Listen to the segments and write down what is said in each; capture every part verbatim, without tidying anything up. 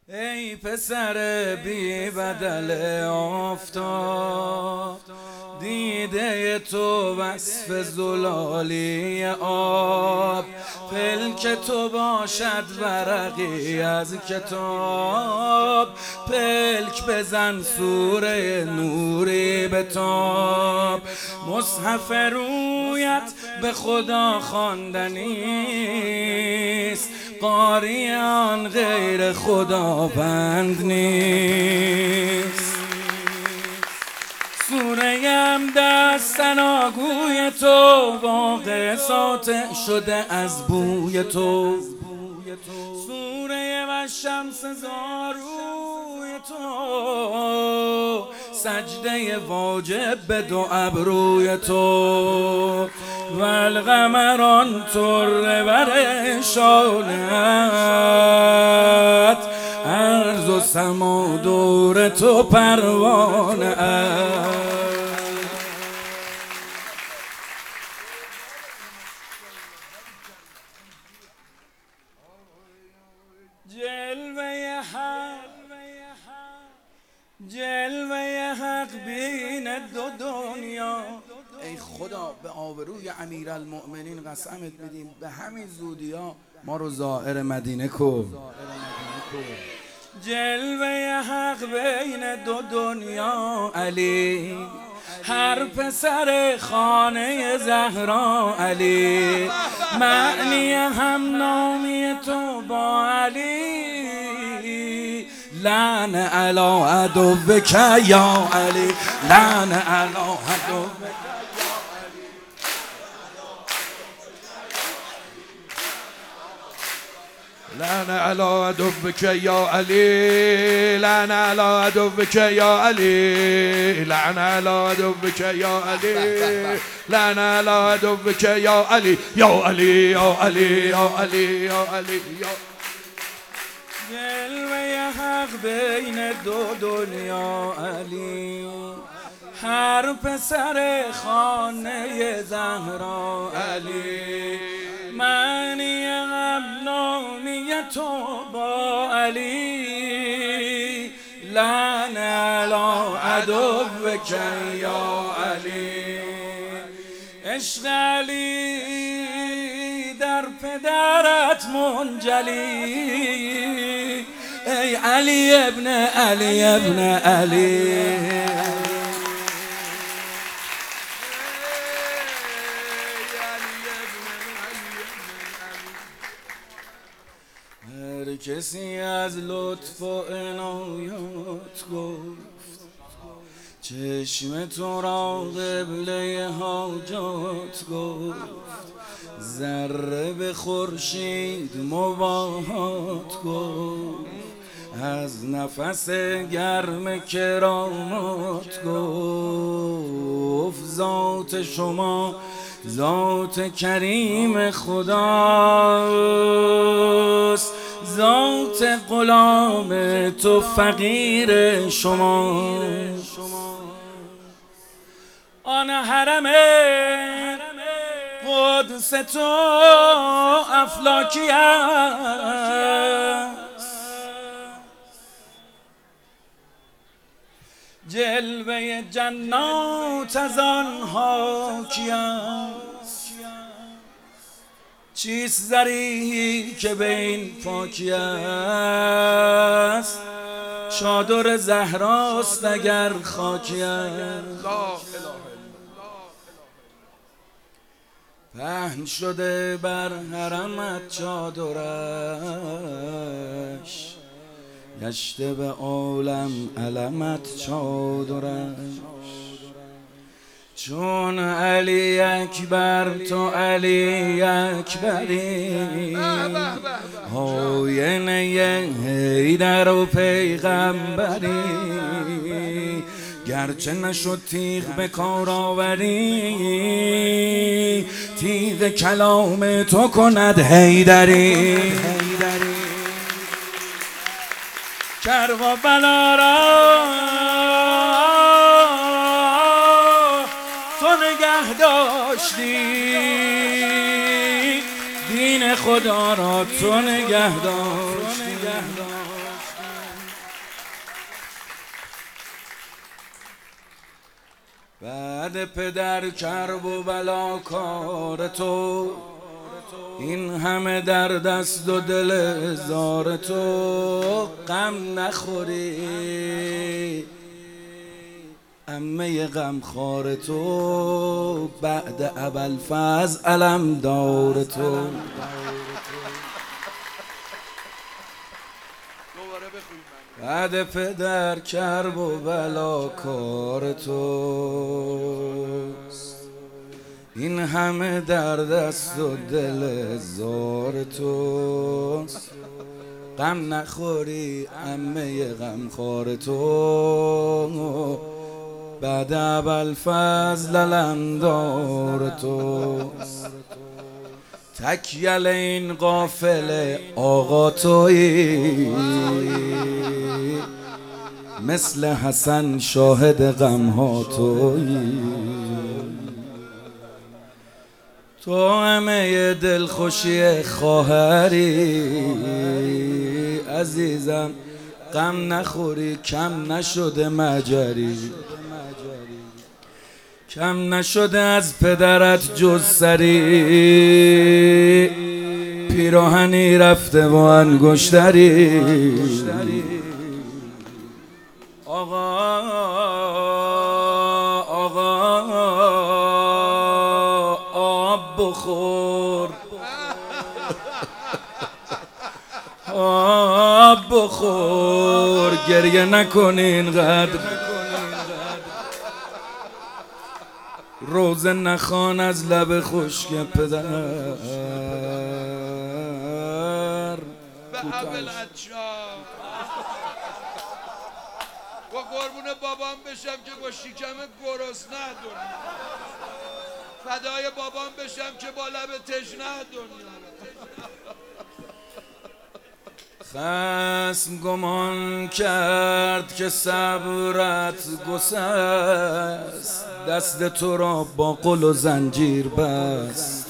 ای پسر بی بدل آفتاب، دیده تو وصف زلالی آب، پلک تو باشد ورقی از کتاب، پلک بزن سوره نوری بتاب، مصحف رویت به خدا خواندنیست، قاریان غیر خداوند نیست. سوره‌ام دست ثناگوی تو، واقع ساطع شده از بوی تو، سوره و شمس زاروی تو، سجده واجب به دو ابروی تو، والقمران طره بر شانت، ارض و سما دور تو پروانه است. جلوه حق جلوه حق بین دو دنیا. ای خدا به آبروی امیرالمؤمنین قسمت بدیم، به همین زودی ها ما رو زائر مدینه کن. جلوه حق بین دو دنیا علی، هر پسر خانه زهرا علی، معنی هم نامی تو با علی، لعن علی عدوک یا علی، لعن علی عدوک لعن علی عدوک یا علی، لعن علی عدوک یا علی، لعن علی عدوک یا علی، لعن علی عدوک یا علی، یا علی یا علی یا علی یا علی یا جلوه حق بین دو دنیا علی، هر پسر خانه زهرا علی، معنی غمنامی تو با علی، لعن علی عدوک یا علی. عشق علی در پدرت منجلی، ای علی ابن علی ابن علی، هر کسی از لطف و عنایات گفت، چشم تو را قبله حاجات گفت، ذره به خورشید مباهات گفت، از نفس گرم کرامات گفت، ذات شما ذات کریم خداست، ذات غلام تو فقیر شما. آن حرم قدس تو افلاکی است، جلوه جنات از آن حاکی است، چیست ذریحی که به این پاکی است، چادر زهراست اگر خاکی است، پهن شده بر حرمت چادرش، گشته به عالم علمت چادرش، چون علی اکبر تو علی اکبری، آینه حیدر و پیغمبری، گرچه نشد تیغ به کار آوری، تیغ کلام تو کند حیدری. کربلا را تو نگه داشتی، دین خدا را تو نگه داشتی، بعد پدر کرب و بلا کار تو، این همه در دست و دل زار تو، غم نخوری عمه غمخوار تو، بعد ابوالفضل علم دار تو. بعد پدر کرب و بلا کار توست، این همه در دست و دل زار توست، غم نخوری عمه غمخوار تو، بعد ابوالفضل علمدار توست. تکیل این قافله آقا تویی، مثل حسن شاهد غمها تویی، تو همه دلخوشی خواهری، عزیزم غم نخوری کم نشده مجری، کم نشده از پدرت جز سری، پیراهنی رفته و انگشتری. آقا آقا آب بخور، آب بخور، گریه نکن اینقدر، روزه نخوان از لب خشک پدر. به ابوالعطشان با قربون بابام بشم که با شکم گرسنه دنیا، فدای بابام بشم که با لب تشنه دنیا. خصم گمان کرد که صبرت گسست، دست تو را با قل و زنجیر بست.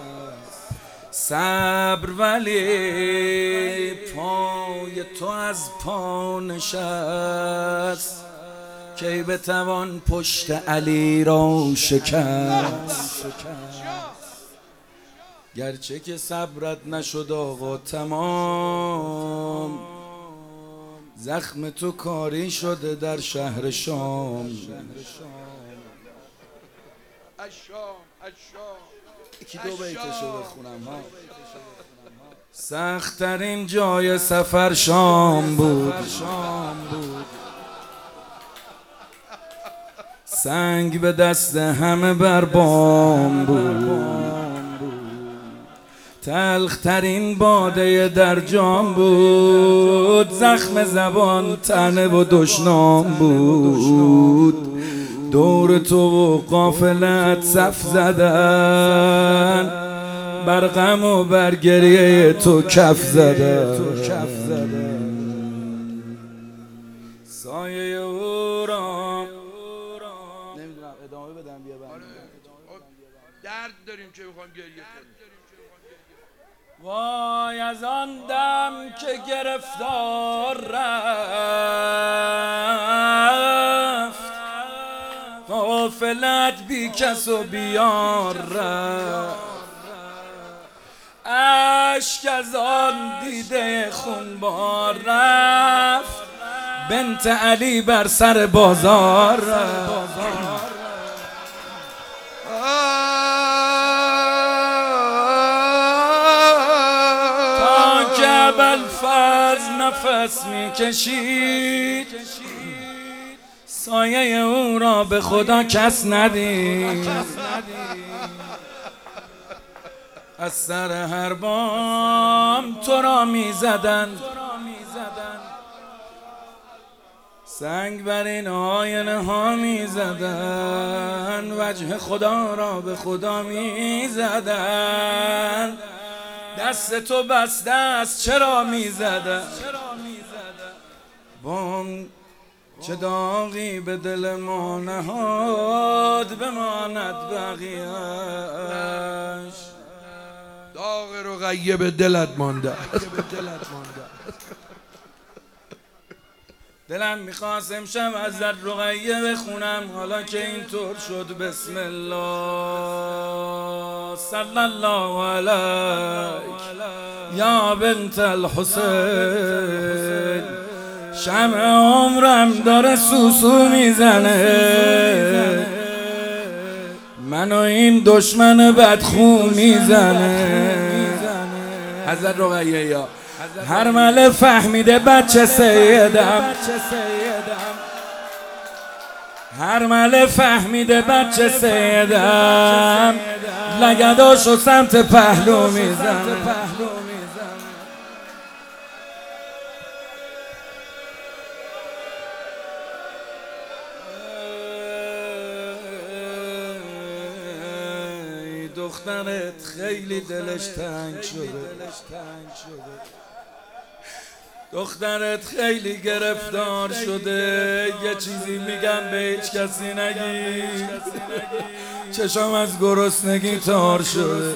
صبر ولی پای تو از پا نشست، کی بتوان پشت علی را شکست. گرچه که صبرت نشد آقا تمام، زخم تو کاری شده در شهر شام. الشام الشام یکی دو بیتشو بخونم ها. سخت‌ترین جای سفر شام بود، سنگ به دست همه بر بام بود، تلخترین باده در جام بود، زخم زبان طعنه و دشنام بود. دور تو و قافلت صف زدن، بر غم و بر گریه تو کف زدن. سایه او را نمیدونم ادامه بدم بیا برم. درد داریم که میخوام گریه کنیم. وای از آن دم که گرفتار رفت، غافلت بی کس و بیار رفت. اشک از آن دیده خونبار رفت، بنت علی بر سر بازار رفت. تا که ابوالفضل نفس می کشید، سایه او را به خدا کس ندید. از سر هر بام تو را می زدن، سنگ بر این آینه ها می زدن، وجه خدا را به خدا می زدن. دست تو بسته است چرا می زدن، بام چه داغی به دل ما نهاد، بماند بقیه‌اش. داغ رقیه به دلت مانده. دلم میخواست امشب از در رقیه بخونم، حالا که اینطور شد بسم الله صلی الله علیک یا بنت الحسین. شمع عمرم داره سوسو میزنه، منو این دشمن بدخو میزنه. حضرت رقیه یا هر مله فهمیده بچه سیدم، هر مله فهمیده بچه سیدم، لگداشو سمت پهلو میزنه. دخترت خیلی دلش تنگ شده، دخترت خیلی گرفتار شده. یه چیزی میگم به هیچ کسی نگی، چشم از گرسنگی تار شده.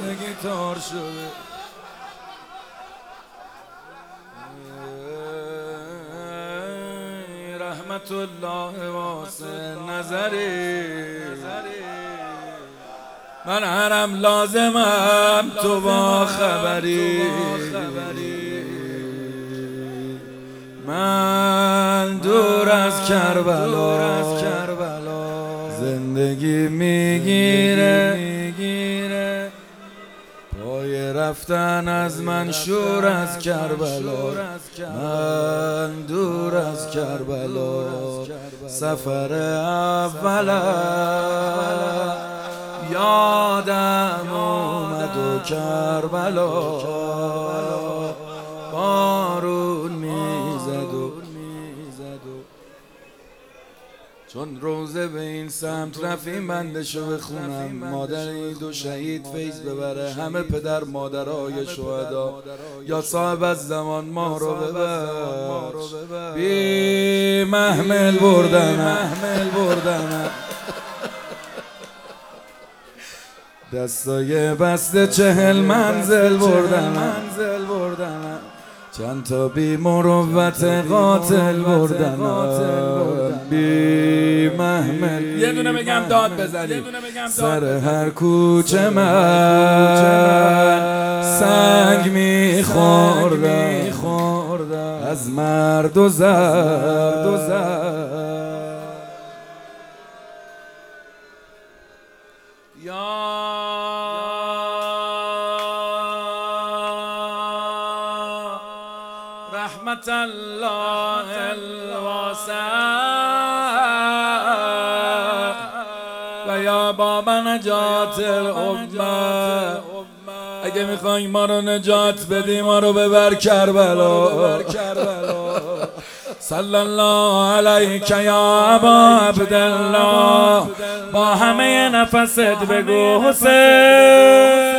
رحمت الله واسه نظری، من هرم لازمم تو با خبری. من دور از کربلا زندگی میگیره، پای رفتن از من شور از کربلا. من دور از کربلا سفر اولم یادم اومد و کربلا بارون میزد و چون روزه به این سمت رفتیم بندشو بخونم. مادر این دو شهید فیض ببره، همه پدر مادرای شهدا، یا صاحب از زمان ما رو ببخش. بی محمل بردنم دستای بسته چهل منزل بردنم، چند تا بی مروت قاتل بردنم. بی محمل یه دونه بگم داد بزنی سر هر کوچه من سنگ میخوردم از مرد و زن. رحمت الله الواسع و یا باب نجات الامه، اگه میخوای ما رو نجات بدی ما رو ببر کربلا. صلی الله علیک یا ابا عبدالله، با همه نفست بگو حسین.